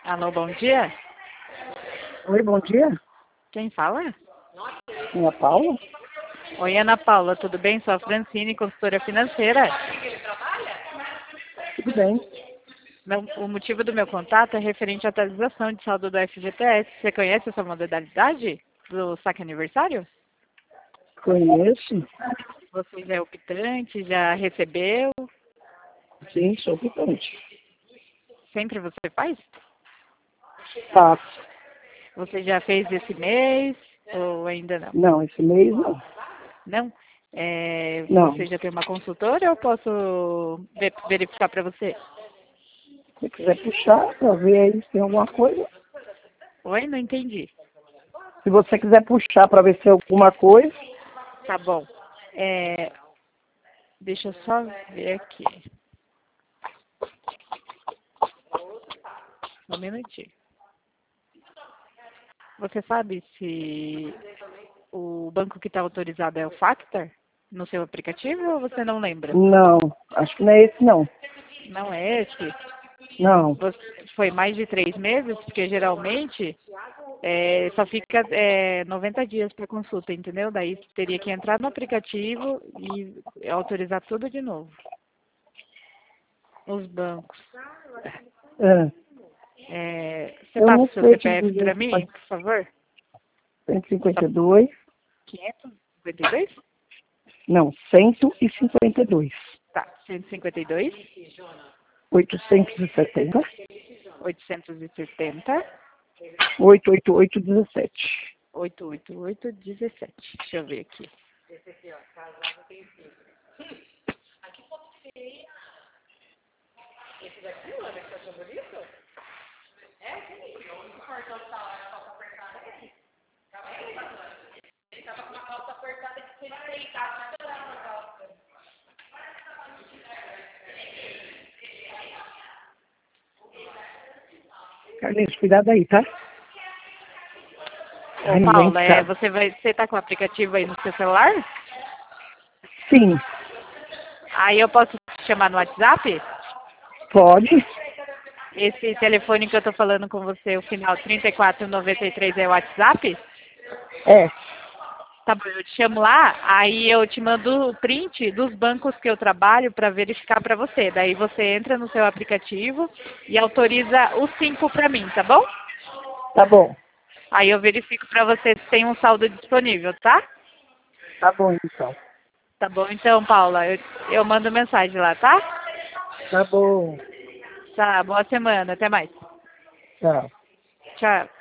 Alô, bom dia. Oi, bom dia. Quem fala? Minha Paula? Oi, Ana Paula, tudo bem? Sou a Francine, consultora financeira. Tudo bem. O motivo do meu contato é referente à atualização de saldo do FGTS. Você conhece essa modalidade do saque aniversário? Conheço. Você já é optante, já recebeu? Sim, sou ocupante. Sempre você faz? Faço. Você já fez esse mês ou ainda não? Não, esse mês não. Não? Não. Você já tem uma consultora ou eu posso verificar para você? Se você quiser puxar para ver aí se tem alguma coisa. Oi, não entendi. Se você quiser puxar para ver se tem alguma coisa. Tá bom. Deixa eu só ver aqui. Um minutinho. Você sabe se o banco que está autorizado é o Factor no seu aplicativo ou você não lembra? Não, acho que não é esse não. Não é esse? Não. Foi mais de 3 meses? Porque geralmente só fica 90 dias para consulta, entendeu? Daí teria que entrar no aplicativo e autorizar tudo de novo. Os bancos. Você Eu passa não o seu sei te CPF para dizer se mim, faz por favor? 152. 552? Não, 152. Tá, 152, 870. 870, 88817. 88817. Deixa eu ver aqui. Carlinhos, cuidado aí, tá? Ô, Paula, você tá com o aplicativo aí no seu celular? Sim, Aí eu posso te chamar no WhatsApp? pode. Esse telefone que eu tô falando com você, o final 3493 é o WhatsApp? É, Tá bom, eu te chamo lá, aí eu te mando o print dos bancos que eu trabalho para verificar para você. Daí você entra no seu aplicativo e autoriza os 5 para mim, tá bom? tá bom. Aí eu verifico para você se tem um saldo disponível, tá? Tá bom, então. Tá bom então, Paula, eu mando mensagem lá, tá? Tá bom. Tá, boa semana, até mais. Tchau. Tchau.